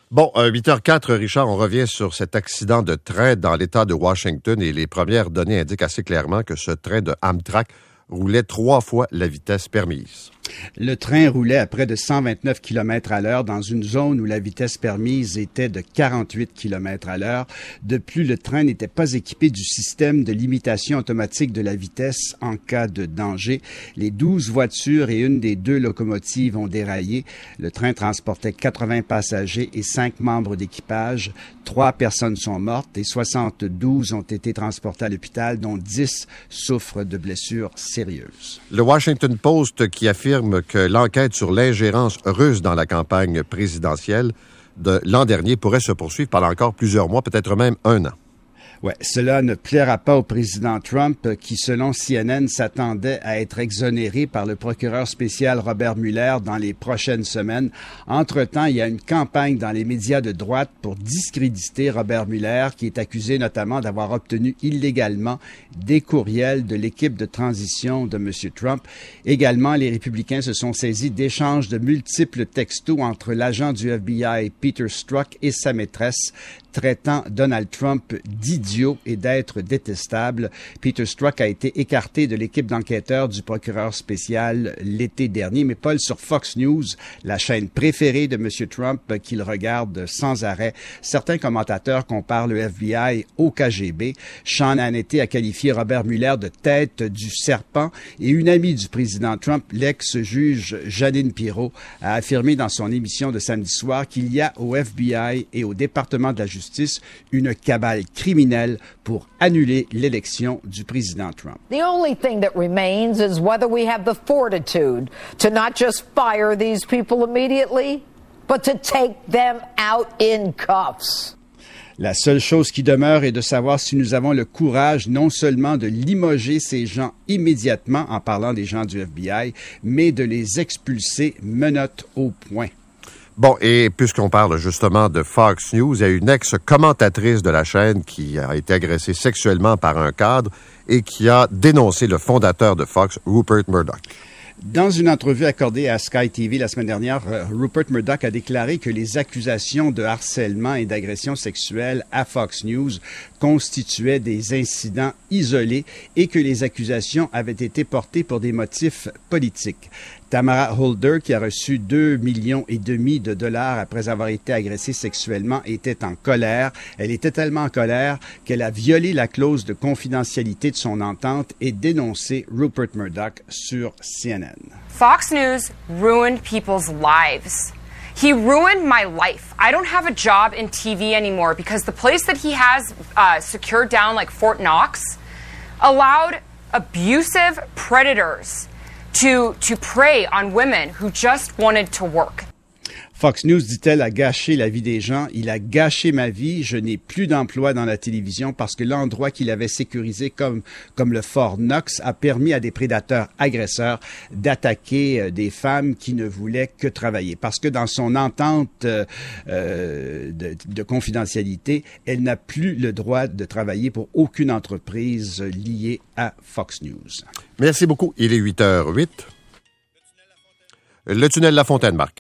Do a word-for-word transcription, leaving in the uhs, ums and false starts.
Bon, euh, huit heures zéro quatre, Richard, on revient sur cet accident de train dans l'État de Washington et les premières données indiquent assez clairement que ce train de Amtrak roulait trois fois la vitesse permise. Le train roulait à près de cent vingt-neuf kilomètres à l'heure dans une zone où la vitesse permise était de quarante-huit kilomètres à l'heure. De plus, le train n'était pas équipé du système de limitation automatique de la vitesse en cas de danger. Les douze voitures et une des deux locomotives ont déraillé. Le train transportait quatre-vingts passagers et cinq membres d'équipage. Trois personnes sont mortes et soixante-douze ont été transportées à l'hôpital, dont dix souffrent de blessures sérieuses. Le Washington Post qui affirme que l'enquête sur l'ingérence russe dans la campagne présidentielle de l'an dernier pourrait se poursuivre pendant encore plusieurs mois, peut-être même un an. Ouais, cela ne plaira pas au président Trump qui, selon C N N, s'attendait à être exonéré par le procureur spécial Robert Mueller dans les prochaines semaines. Entre-temps, il y a une campagne dans les médias de droite pour discréditer Robert Mueller, qui est accusé notamment d'avoir obtenu illégalement des courriels de l'équipe de transition de M. Trump. Également, les républicains se sont saisis d'échanges de multiples textos entre l'agent du F B I Peter Strzok et sa maîtresse, traitant Donald Trump d'idiot et d'être détestable. Peter Strzok a été écarté de l'équipe d'enquêteurs du procureur spécial l'été dernier, mais Paul, sur Fox News, la chaîne préférée de M. Trump qu'il regarde sans arrêt, certains commentateurs comparent le F B I au K G B. Sean Hannity a qualifié Robert Mueller de tête du serpent et une amie du président Trump, l'ex-juge Jeanine Pirro, a affirmé dans son émission de samedi soir qu'il y a au F B I et au département de la justice une cabale criminelle pour annuler l'élection du président Trump. The only thing that remains is whether we have the fortitude to not just fire these people immediately, but to take them out in cuffs. La seule chose qui demeure est de savoir si nous avons le courage non seulement de limoger ces gens immédiatement en parlant des gens du F B I, mais de les expulser menottes au poing. Bon, et puisqu'on parle justement de Fox News, il y a une ex-commentatrice de la chaîne qui a été agressée sexuellement par un cadre et qui a dénoncé le fondateur de Fox, Rupert Murdoch. Dans une entrevue accordée à Sky T V la semaine dernière, Rupert Murdoch a déclaré que les accusations de harcèlement et d'agression sexuelle à Fox News constituaient des incidents isolés et que les accusations avaient été portées pour des motifs politiques. Tamara Holder, qui a reçu deux millions et demi de dollars après avoir été agressée sexuellement, était en colère. Elle était tellement en colère qu'elle a violé la clause de confidentialité de son entente et dénoncé Rupert Murdoch sur C N N. Fox News ruined people's lives. He ruined my life. I don't have a job in T V anymore because the place that he has uh, secured down, like Fort Knox, allowed abusive predators to to prey on women who just wanted to work. Fox News, dit-elle, a gâché la vie des gens. Il a gâché ma vie. Je n'ai plus d'emploi dans la télévision parce que l'endroit qu'il avait sécurisé comme, comme le Fort Knox a permis à des prédateurs agresseurs d'attaquer des femmes qui ne voulaient que travailler. Parce que dans son entente euh, de, de confidentialité, elle n'a plus le droit de travailler pour aucune entreprise liée à Fox News. Merci beaucoup. Il est huit heures huit. Le tunnel La Fontaine, Marc.